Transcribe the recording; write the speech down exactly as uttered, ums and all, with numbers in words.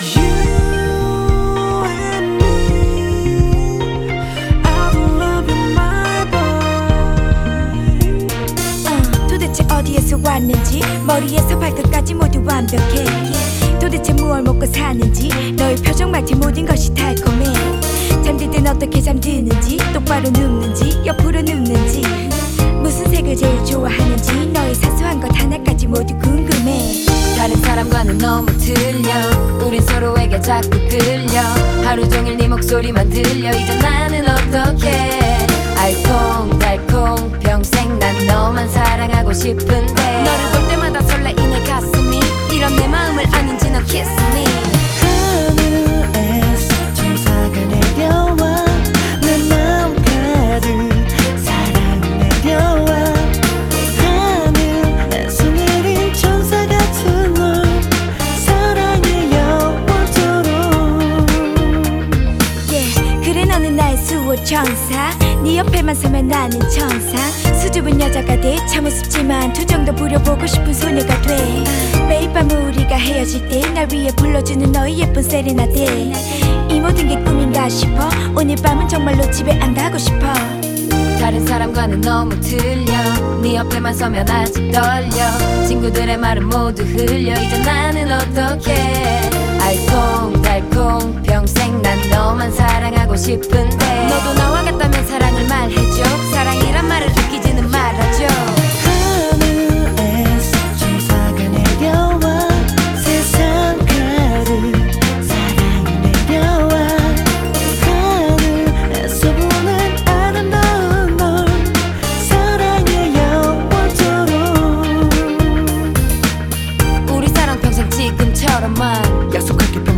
어디에서 왔는지 머리에서 발끝까지 모두 완벽해. 도대체 무얼 먹고 사는지 너의 표정 마치 모든 것이 달콤해. 잠들 땐 어떻게 잠드는지, 똑바로 눕는지 옆으로 눕는지, 무슨 색을 제일 좋아하는지 너의 사소한 것 하나까지 모두 궁금해. 다른 사람과는 너무 틀려. 우린 서로에게 자꾸 끌려. 하루 종일 네 목소리만 들려. 이제 나는 어떡해. 알콩달콩 평생 난 너만 사랑하고 싶은데 너를 볼 때마다 설레이네 가슴이. 이런 내 마음을 아는지 너 kiss me. 하늘에서 천사가 내려와 내 마음 가득 사랑이 내려와. 하늘에서 내린 천사 같은 널 사랑해 영원토록. yeah, 그래 너는 나의 수호천사. 네 옆에만 서면 나는 천사. 수줍은 여자가 돼 참으습지만 투정도 부려보고 싶은 소녀가 돼. 매일 밤 우리가 헤어질 때 날 위해 불러주는 너의 예쁜 세레나데. 이 모든 게 꿈인가 싶어. 오늘 밤은 정말로 집에 안 가고 싶어. 다른 사람과는 너무 틀려. 네 옆에만 서면 아직 떨려. 친구들의 말은 모두 흘려. 이제 나는 어떡해. 알콩달콩 평생 난 너만 사랑하고 싶은데 너도 나와 같다면 사랑을 말해줘. 사랑이란 말을 아끼지는 말아줘. 하늘에서 천사가 내려와 세상 가득 사랑이 내려와. 하늘에서 보는 아름다운 널 사랑해 영원토록. 우리 사랑 평생 지금처럼만 약속할게.